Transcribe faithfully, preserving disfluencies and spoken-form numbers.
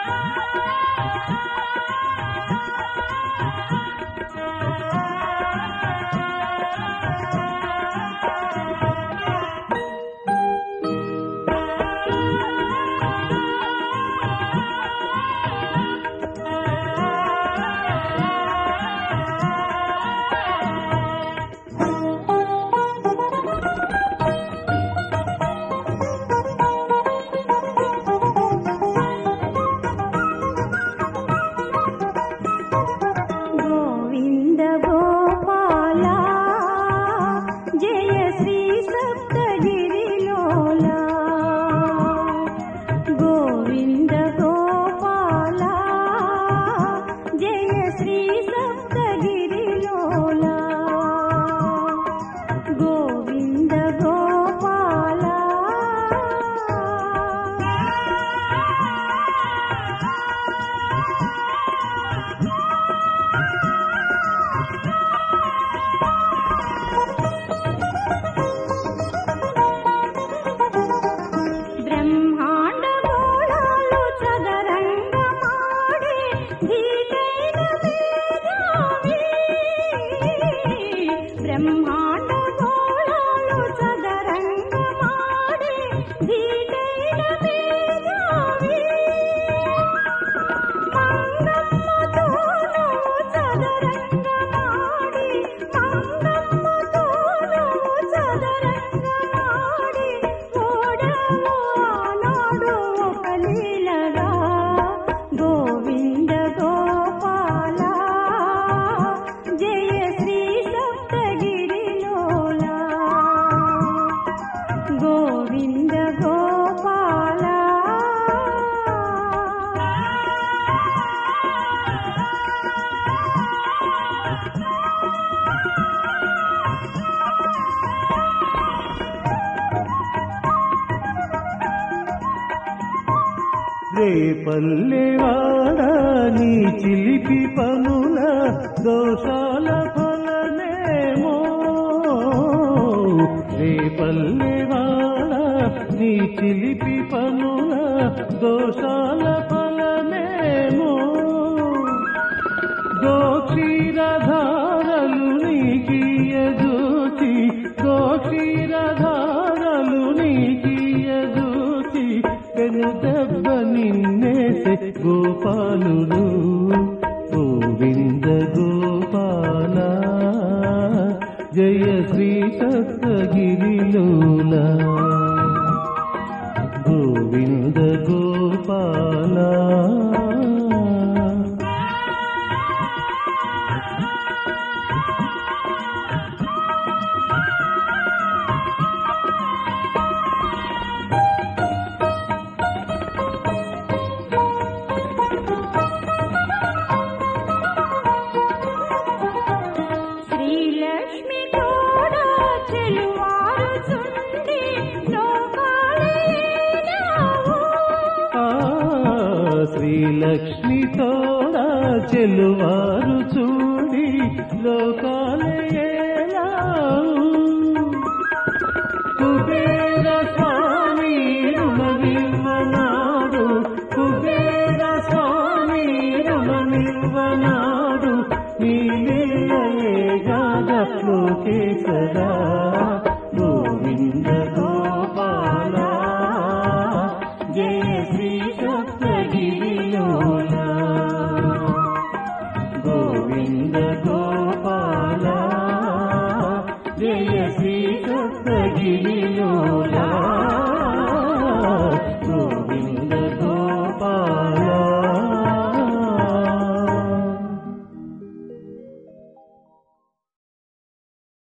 రేపల్లెవాడా నీ చిలిపి పనుల దోషాల ఫలమేమో రేపల్లెవాడా నీ చిలిపి పనుల దోషాల ఫలమేమో గోక్షీరధారలు నీకియజూచి గోక్షీరధారలు నీకియజూచి పెనుదెబ్బ నిన్నేసే గోపాలుడు గోవింద గోపాల జయ శ్రీ సప్తగిరిలోల గోవింద గోపాల శ్రీలక్ష్మి తోడా చెలువారు చూడి లోకాలయేలావు కుబేర స్వామి రుణమివ్వనాడు కుబేర స్వామి రుణమివ్వనాడు నీవేగాద లోకేశరా గోవింద గోపాల జయ శ్రీ సప్తగిరిలోల గోవింద గోపాల జయ శ్రీ సప్తగిరిలోల